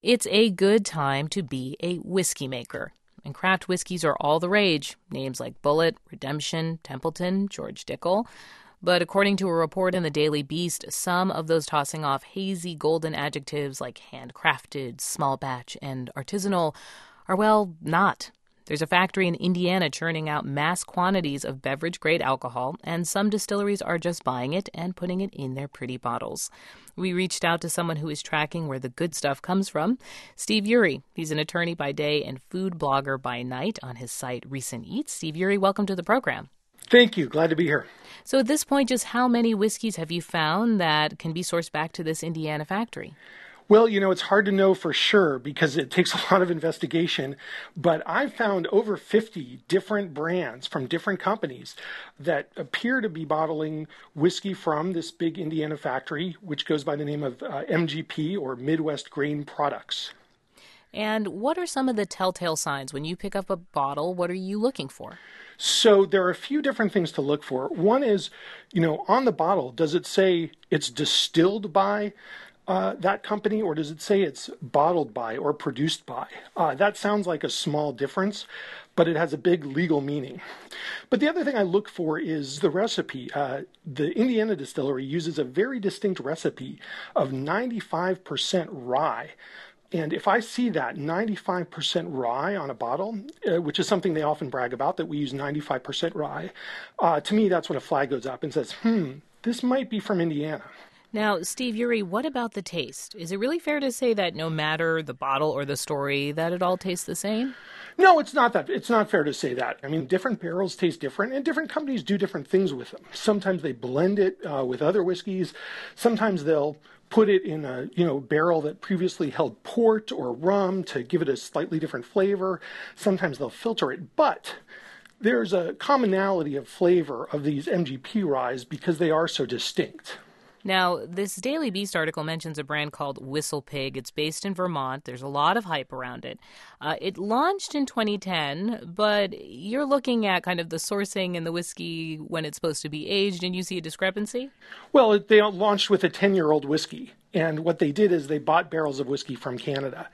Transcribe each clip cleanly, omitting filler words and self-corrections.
It's a good time to be a whiskey maker. And craft whiskeys are all the rage. Names like Bulleit, Redemption, Templeton, George Dickel. But according to a report in the Daily Beast, some of those tossing off hazy golden adjectives like handcrafted, small batch, and artisanal are, well, not. There's a factory in Indiana churning out mass quantities of beverage-grade alcohol, and some distilleries are just buying it and putting it in their pretty bottles. We reached out to someone who is tracking where the good stuff comes from, Steve Ury. He's an attorney by day and food blogger by night on his site Recent Eats. Steve Ury, welcome to the program. Thank you. Glad to be here. So at this point, just how many whiskeys have you found that can be sourced back to this Indiana factory? Well, it's hard to know for sure because it takes a lot of investigation, but I've found over 50 different brands from different companies that appear to be bottling whiskey from this big Indiana factory, which goes by the name of MGP, or Midwest Grain Products. And what are some of the telltale signs? When you pick up a bottle, what are you looking for? So there are a few different things to look for. One is, on the bottle, does it say it's distilled by that company, or does it say it's bottled by or produced by? That sounds like a small difference, but it has a big legal meaning. But the other thing I look for is the recipe. The Indiana distillery uses a very distinct recipe of 95% rye. And if I see that 95% rye on a bottle, which is something they often brag about, that we use 95% rye, to me that's when a flag goes up and says, this might be from Indiana. Now, Steve Ury, what about the taste? Is it really fair to say that no matter the bottle or the story, that it all tastes the same? No, it's not that. It's not fair to say that. I mean, different barrels taste different, and different companies do different things with them. Sometimes they blend it with other whiskeys. Sometimes they'll put it in a barrel that previously held port or rum to give it a slightly different flavor. Sometimes they'll filter it, but there's a commonality of flavor of these MGP ryes because they are so distinct. Now, this Daily Beast article mentions a brand called Whistle Pig. It's based in Vermont. There's a lot of hype around it. It launched in 2010, but you're looking at kind of the sourcing and the whiskey when it's supposed to be aged, and you see a discrepancy? Well, they launched with a 10-year-old whiskey, and what they did is they bought barrels of whiskey from Canada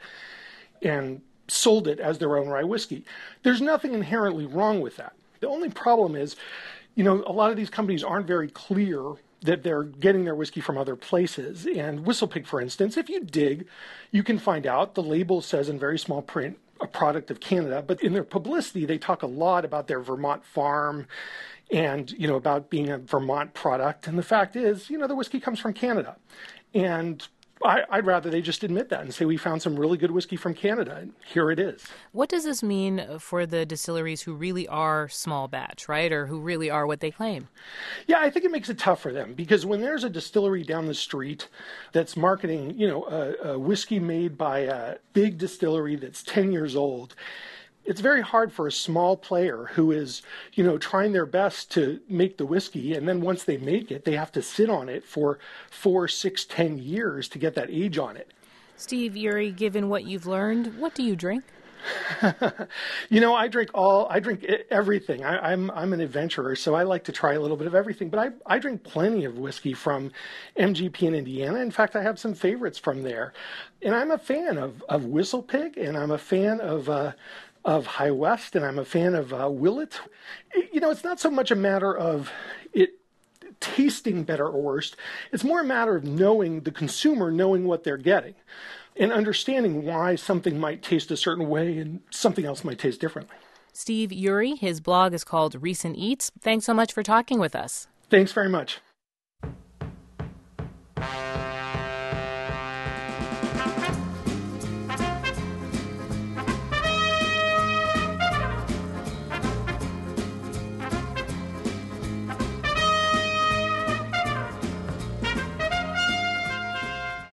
and sold it as their own rye whiskey. There's nothing inherently wrong with that. The only problem is, a lot of these companies aren't very clear that they're getting their whiskey from other places. And Whistle Pig, for instance, if you dig, you can find out the label says in very small print, a product of Canada, but in their publicity, they talk a lot about their Vermont farm and, about being a Vermont product. And the fact is, the whiskey comes from Canada. And I'd rather they just admit that and say we found some really good whiskey from Canada, and here it is. What does this mean for the distilleries who really are small batch, right, or who really are what they claim? Yeah, I think it makes it tough for them because when there's a distillery down the street that's marketing, a whiskey made by a big distillery that's 10 years old, it's very hard for a small player who is, trying their best to make the whiskey. And then once they make it, they have to sit on it for 4, 6, 10 years to get that age on it. Steve Ury, given what you've learned, what do you drink? I drink everything. I'm an adventurer, so I like to try a little bit of everything. But I drink plenty of whiskey from MGP in Indiana. In fact, I have some favorites from there. And I'm a fan of Whistle Pig, and I'm a fan of High West, and I'm a fan of Willett. It's not so much a matter of it tasting better or worse. It's more a matter of the consumer knowing what they're getting and understanding why something might taste a certain way and something else might taste differently. Steve Ury, his blog is called Recent Eats. Thanks so much for talking with us. Thanks very much.